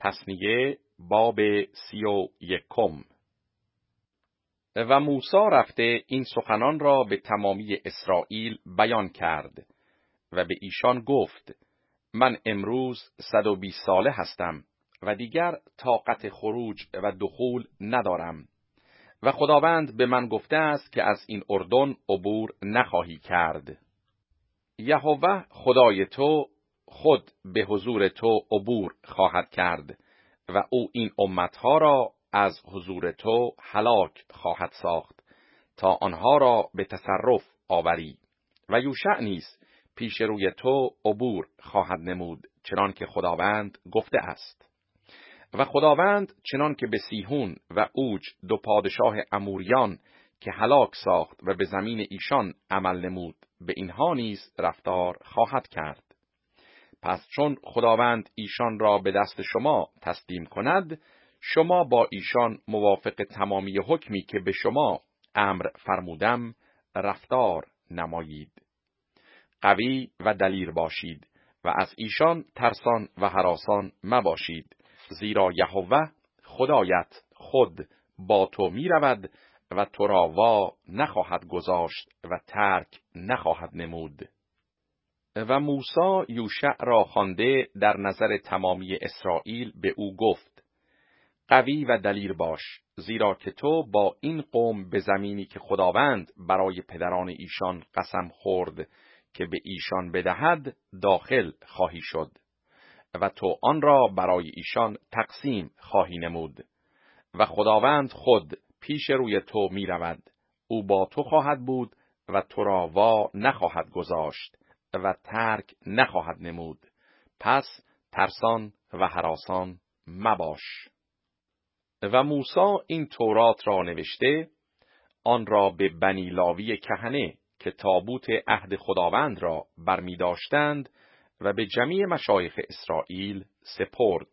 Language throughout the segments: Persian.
تثنیه باب 31. و موسی رفته این سخنان را به تمامی اسرائیل بیان کرد و به ایشان گفت: من امروز 120 ساله هستم و دیگر طاقت خروج و دخول ندارم و خداوند به من گفته است که از این اردن عبور نخواهی کرد. یهوه خدای تو خود به حضور تو عبور خواهد کرد و او این امتها را از حضور تو هلاک خواهد ساخت تا آنها را به تصرف آوری و یوشع نیز پیش روی تو عبور خواهد نمود چنان که خداوند گفته است. و خداوند چنان که به سیحون و اوج 2 پادشاه اموریان که هلاک ساخت و به زمین ایشان عمل نمود به اینها نیز رفتار خواهد کرد. پس چون خداوند ایشان را به دست شما تسلیم کند، شما با ایشان موافق تمامی حکمی که به شما امر فرمودم رفتار نمایید. قوی و دلیر باشید و از ایشان ترسان و هراسان مباشید، زیرا یهوه خدایت خود با تو می رود و تو را وا نخواهد گذاشت و ترک نخواهد نمود. و موسی یوشع را خوانده در نظر تمامی اسرائیل به او گفت: قوی و دلیر باش، زیرا که تو با این قوم به زمینی که خداوند برای پدران ایشان قسم خورد که به ایشان بدهد داخل خواهی شد و تو آن را برای ایشان تقسیم خواهی نمود. و خداوند خود پیش روی تو می رود، او با تو خواهد بود و تو را وا نخواهد گذاشت و ترک نخواهد نمود. پس ترسان و هراسان مباش. و موسی این تورات را نوشته، آن را به بنی لاوی کهنه که تابوت عهد خداوند را برمی داشتند و به جمیع مشایخ اسرائیل سپرد.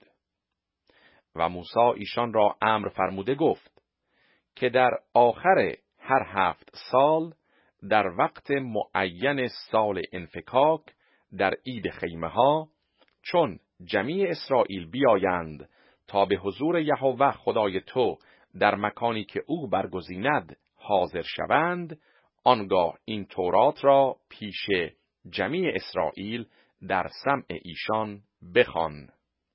و موسی ایشان را امر فرموده گفت که در آخر هر 7 سال در وقت معین سال انفکاک در عید خیمه ها، چون جمیع اسرائیل بیایند تا به حضور یهوه خدای تو در مکانی که او برگزیند حاضر شوند، آنگاه این تورات را پیش جمیع اسرائیل در سمع ایشان بخوان.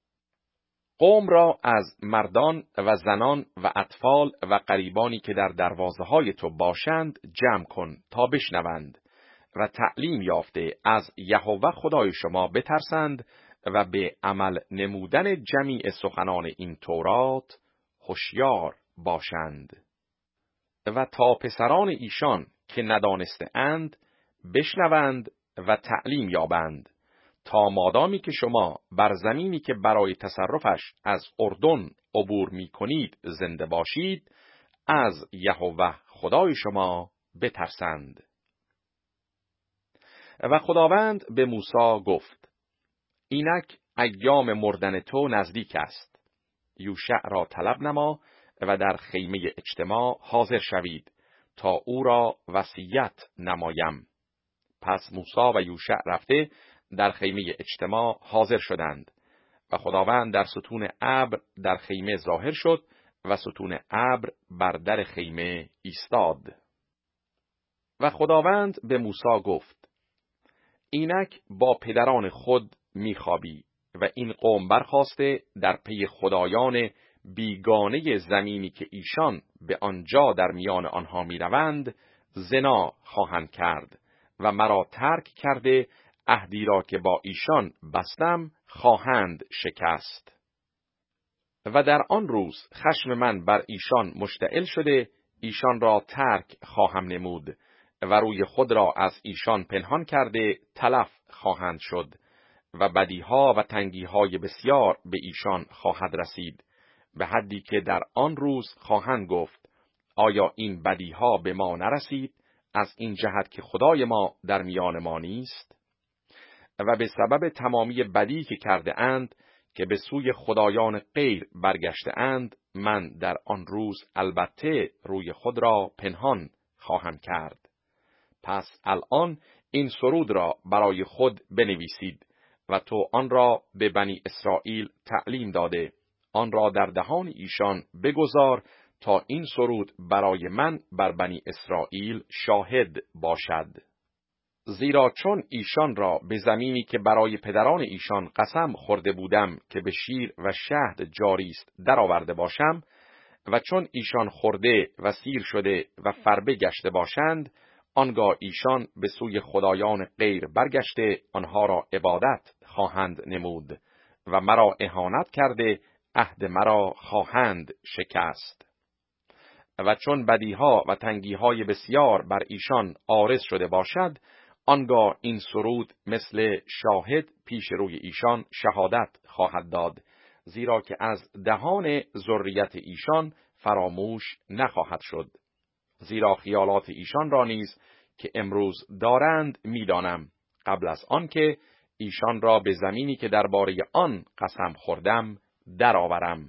قوم را از مردان و زنان و اطفال و غریبانی که در دروازه های تو باشند جمع کن تا بشنوند و تعلیم یافته از یهوه خدای شما بترسند و به عمل نمودن جمیع سخنان این تورات هوشیار باشند. و تا پسران ایشان که ندانسته اند بشنوند و تعلیم یابند، تا مادامی که شما بر زمینی که برای تصرفش از اردن عبور می کنید زنده باشید، از یهوه خدای شما بترسند. و خداوند به موسی گفت: اینک ایام مردن تو نزدیک است. یوشع را طلب نما و در خیمه اجتماع حاضر شوید تا او را وصیت نمایم. پس موسی و یوشع رفته در خیمه اجتماع حاضر شدند و خداوند در ستون ابر در خیمه ظاهر شد و ستون ابر بر در خیمه ایستاد. و خداوند به موسی گفت: اینک با پدران خود میخوابی و این قوم برخاسته در پی خدایان بیگانه زمینی که ایشان به آنجا در میان آنها میروند زنا خواهند کرد و مرا ترک کرده عهدی را که با ایشان بستم خواهند شکست. و در آن روز خشم من بر ایشان مشتعل شده ایشان را ترک خواهم نمود و روی خود را از ایشان پنهان کرده تلف خواهند شد و بدیها و تنگیهای بسیار به ایشان خواهد رسید، به حدی که در آن روز خواهند گفت: آیا این بدیها به ما نرسید از این جهت که خدای ما در میان ما نیست؟ و به سبب تمامی بدی که کرده اند که به سوی خدایان غیر برگشته اند، من در آن روز البته روی خود را پنهان خواهم کرد. پس الان این سرود را برای خود بنویسید و تو آن را به بنی اسرائیل تعلیم داده آن را در دهان ایشان بگذار تا این سرود برای من بر بنی اسرائیل شاهد باشد. زیرا چون ایشان را به زمینی که برای پدران ایشان قسم خورده بودم که به شیر و شهد جاری است درآورده باشم، و چون ایشان خورده و سیر شده و فربه گشته باشند، آنگاه ایشان به سوی خدایان غیر برگشته آنها را عبادت خواهند نمود و مرا اهانت کرده عهد مرا خواهند شکست. و چون بدیها و تنگیهای بسیار بر ایشان عارض شده باشد، آنگاه این سرود مثل شاهد پیش روی ایشان شهادت خواهد داد، زیرا که از دهان ذریت ایشان فراموش نخواهد شد. زیرا خیالات ایشان را نیز که امروز دارند میدانم، قبل از آنکه ایشان را به زمینی که درباره آن قسم خوردم درآورم.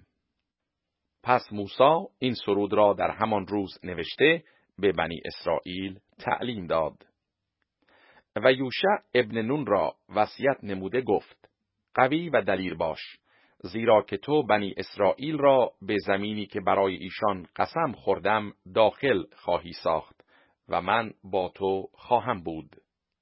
پس موسی این سرود را در همان روز نوشته به بنی اسرائیل تعلیم داد. و یوشع ابن نون را وصیت نموده گفت: قوی و دلیر باش، زیرا که تو بنی اسرائیل را به زمینی که برای ایشان قسم خوردم داخل خواهی ساخت و من با تو خواهم بود.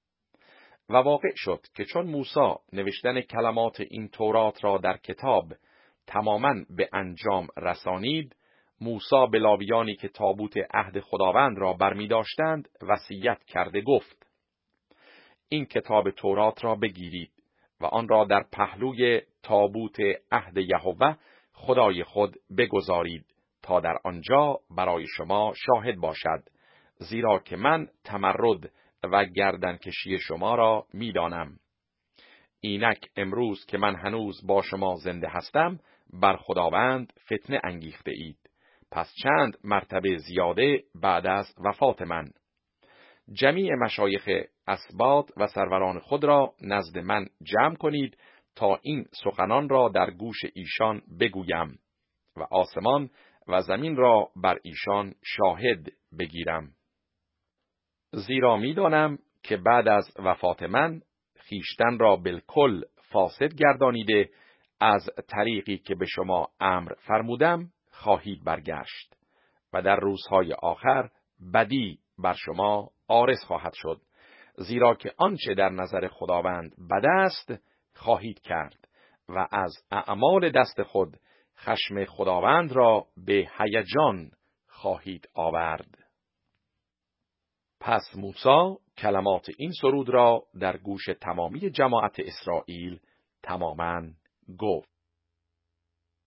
و واقع شد که چون موسی نوشتن کلمات این تورات را در کتاب تماماً به انجام رسانید، موسی به لاویانی که تابوت عهد خداوند را برمی داشتند وصیت کرده گفت: این کتاب تورات را بگیرید و آن را در پهلوی تابوت عهد یهوه خدای خود بگذارید تا در آنجا برای شما شاهد باشد، زیرا که من تمرد و گردنکشی شما را میدانم. اینک امروز که من هنوز با شما زنده هستم بر خداوند فتنه انگیخته اید، پس چند مرتبه زیاده بعد از وفات من. جمیع مشایخ اسباط و سروران خود را نزد من جمع کنید تا این سخنان را در گوش ایشان بگویم و آسمان و زمین را بر ایشان شاهد بگیرم. زیرا می‌دانم که بعد از وفات من خیشتن را بالکل فاسد گردانیده از طریقی که به شما امر فرمودم خواهید برگشت و در روزهای آخر بدی بر شما عارض خواهد شد، زیرا که آنچه در نظر خداوند بد است خواهید کرد و از اعمال دست خود خشم خداوند را به هیجان خواهید آورد. پس موسی کلمات این سرود را در گوش تمامی جماعت اسرائیل تماماً گفت.